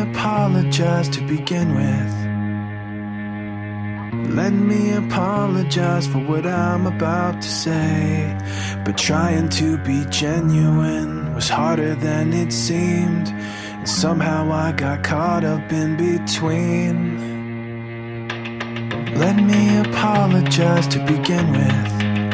apologize to begin with. Let me apologize for what I'm about to say. But trying to be genuine was harder than it seemed, and somehow I got caught up in between. Let me apologize to begin with.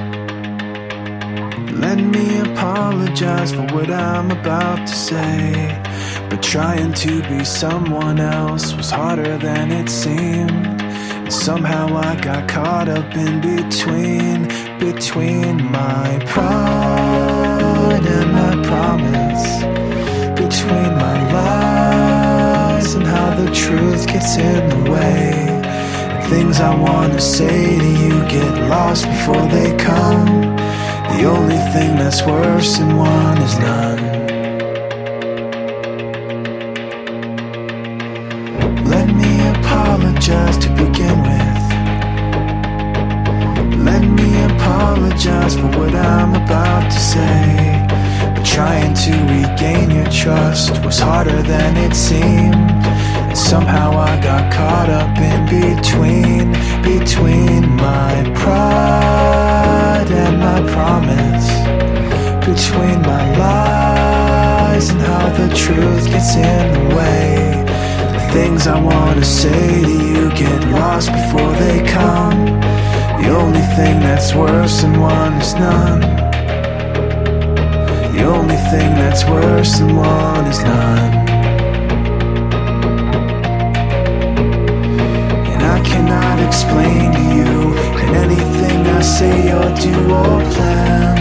Let me apologize for what I'm about to say. But trying to be someone else was harder than it seemed, and somehow I got caught up in between my pride and my promise, between my lies and how the truth gets in the way. And things I want to say to you get lost before they come. The only thing that's worse than one is none. Let me apologize to begin with. Let me apologize for what I'm about to say. But trying to regain your trust was harder than it seemed, and somehow I got caught up in between my pride and my promise, between my lies and how the truth gets in the way. The things I want to say to you get lost before they come. The only thing that's worse than one is none. The only thing that's worse than one is none. And I cannot explain to you in anything I say or do or plan.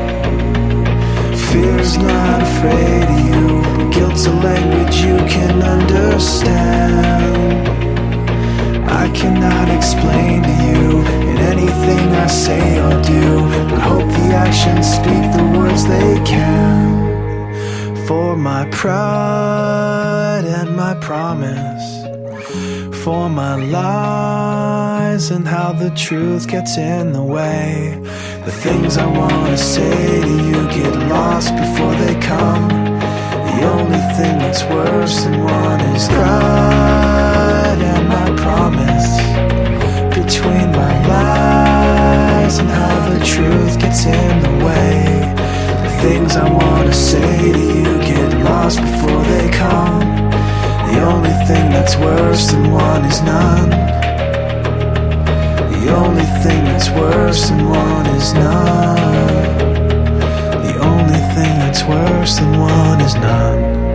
Fear's not afraid of you, but guilt's a language you can understand. I cannot explain to you in anything I say or do, but hope the actions speak the words they can. For my pride and my promise, for my lies and how the truth gets in the way. The things I want to say to you get lost before they come. The only thing that's worse than one is pride and my promise, between my lies and how the truth gets in the way. The things I want to say to you get lost before they come. The only thing that's worse than one is none. The only thing that's worse than one is none. The only thing that's worse than one is none.